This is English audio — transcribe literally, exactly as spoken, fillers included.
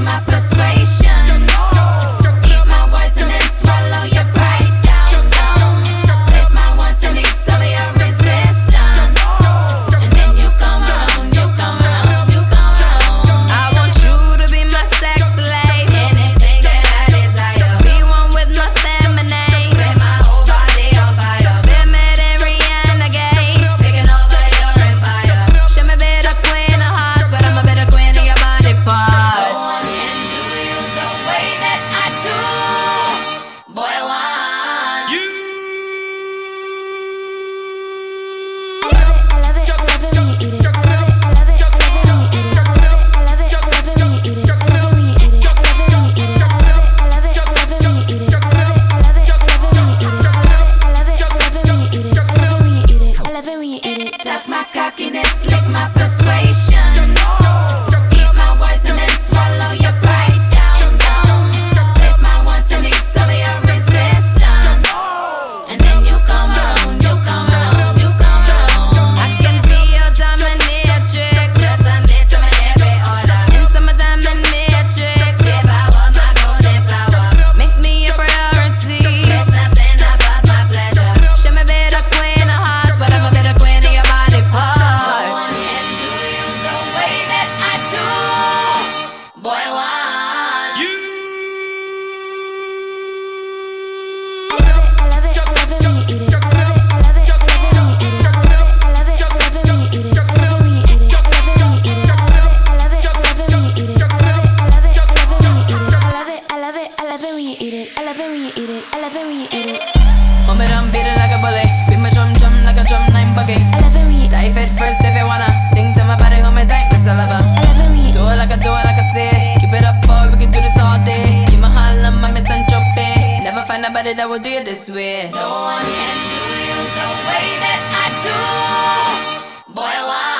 my persuasion. Eat my words and then swallow your pride down, down. Place my wants and needs of your resistance. And then you come around, you come around, you come around. I want you to be my sex slave. Anything that I desire. Be one with my feminine. Set my whole body on fire. Been mad at Rihanna gay. Taking over your empire. Show me better queen of hearts, but I'm a better queen of your body parts. No one can do you the way that I do. Boy, one. You. I love it, I love it, I love it when you eat it. I love it, I love it, I love it when you eat it. I love it, I love it, I love it when you eat it. I love it when you eat it. I love it when you eat it. I love it, I love it, I love it when you eat it. I love it, I love it, I love it when you eat it. I love it, I love it, I love it when you eat it. I love it when you eat it. I love it when you eat it. Suck my cockiness, lick my persuasion. Eat my words and then swallow your pride down, down. Place my wants and needs of your resistance. And then you come around, you come around, you come around. I can be your dominatrix. Just submit to my every order. Into my diamond matrix. Devour my golden flower. Make me a priority. There's nothing above my pleasure. Show me better queen of hearts, but I'm a better queen of your body parts. No one can do you the way that I do. Boy, one. You. I love it, I love it, I love it when you eat it. I love it, I love it, I love it when you eat it. I love it, I love it, I love it when you eat it. I love it when you eat it. I love it when you eat it. I love it, I love it, I love it when you eat it. I love it, I love it, I love it when you eat it. I love it, I love it, I love it when you eat it. I love it when you eat it. I love it when you eat it. Hold me down, beat it like a bully. Beat my drum, drum like a drum nine buggy. I love it when you eat it. Dive it first if you wanna. Sing to my body, hold me tight, Miss Lover. I love it when you eat it. Do it like I do it like I say. Keep it up, boy, we can do this all day. You my Harlem, I'm Miss Entropy. Never find nobody that will do it this way. No one can do you the way that I do. Boy, one.